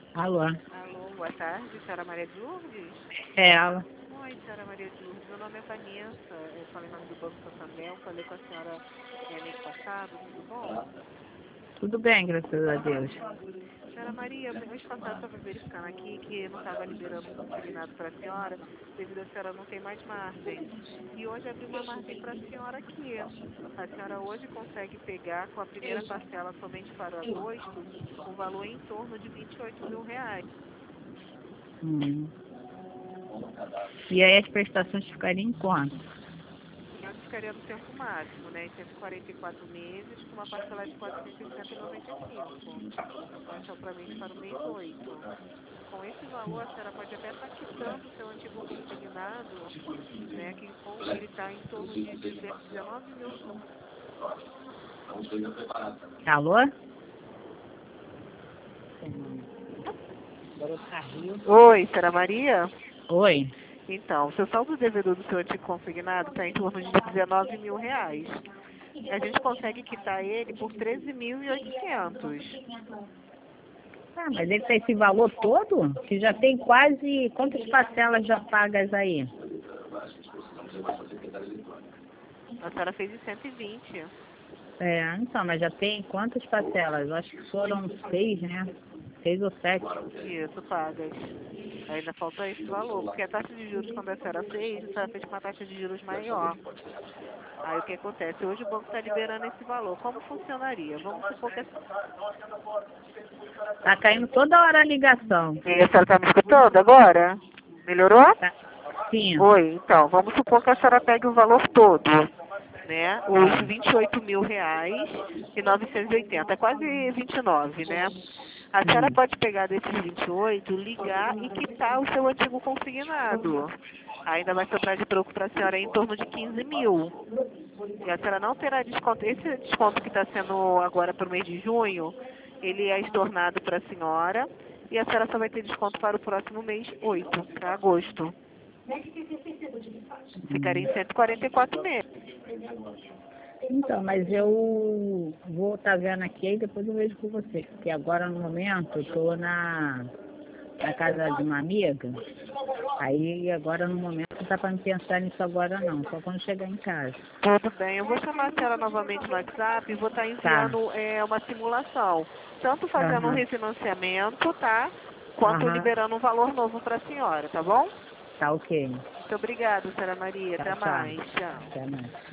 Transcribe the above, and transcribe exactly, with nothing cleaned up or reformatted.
Alô? Alô, boa tarde, senhora Maria de Lourdes? É ela. Oi, senhora Maria de Lourdes, meu nome é Vanessa, eu falei em nome do Banco Santander, eu falei com a senhora é, mês passado, tudo bom? Tudo bem, graças a Deus. Senhora Maria, mês passado estava verificando aqui que não estava liberando um consignado para a senhora, devido a senhora não ter mais margem. E hoje abri uma margem para a senhora aqui. A senhora hoje consegue pegar com a primeira parcela somente para agosto, um valor em torno de vinte e oito mil reais. Hum. E aí as prestações ficariam em quanto? Ela ficaria no tempo máximo, né? Em cento e quarenta e quatro meses, com uma parcela de quatrocentos e cento e noventa e cinco. Mas somente para o mês oito. Com esse valor, a senhora pode até estar quitando o seu antigo consignado, né? Que com- ele está em torno de dezenove mil. Alô? Oi, senhora Maria? Oi. Então, o seu saldo devedor do seu antigo consignado está em torno de dezenove mil reais. A gente consegue quitar ele por treze mil e oitocentos. Ah, mas ele tem esse valor todo? Que já tem quase... Quantas parcelas já pagas aí? A senhora fez em cento e vinte. É, então, mas já tem quantas parcelas? Eu acho que foram seis, né? Seis ou sete. Isso, pagas. Ainda falta esse valor, porque a taxa de juros, quando a senhora fez, a senhora fez com uma taxa de juros maior. Aí o que acontece? Hoje o banco está liberando esse valor. Como funcionaria? Vamos supor que a Tá caindo toda hora a ligação. E a senhora está me escutando agora? Melhorou? Tá? Sim. Oi, então, vamos supor que a senhora pegue o valor todo, né? Os vinte e oito mil reais e novecentos e oitenta, é quase vinte e nove, né? A senhora Hum. pode pegar desses vinte e oito, ligar e quitar o seu antigo consignado. Ainda vai sobrar de troco para a senhora em torno de quinze mil. E a senhora não terá desconto. Esse desconto que está sendo agora para o mês de junho, ele é estornado para a senhora. E a senhora só vai ter desconto para o próximo mês, oito, para agosto. Ficaria em cento e quarenta e quatro meses. Então, mas eu vou estar vendo aqui e depois eu vejo com você. Porque agora, no momento, eu estou na, na casa de uma amiga. Aí, agora, no momento, não dá para me pensar nisso agora, não. Só quando chegar em casa. Tudo bem, eu vou chamar a senhora novamente no WhatsApp e vou estar Tá. enviando é, uma simulação. Tanto fazendo um Aham. refinanciamento, tá? Quanto Aham. liberando um valor novo para a senhora, tá bom? Tá ok. Muito obrigada, senhora Maria. Tchau, Até tchau. mais. Tchau. Até mais.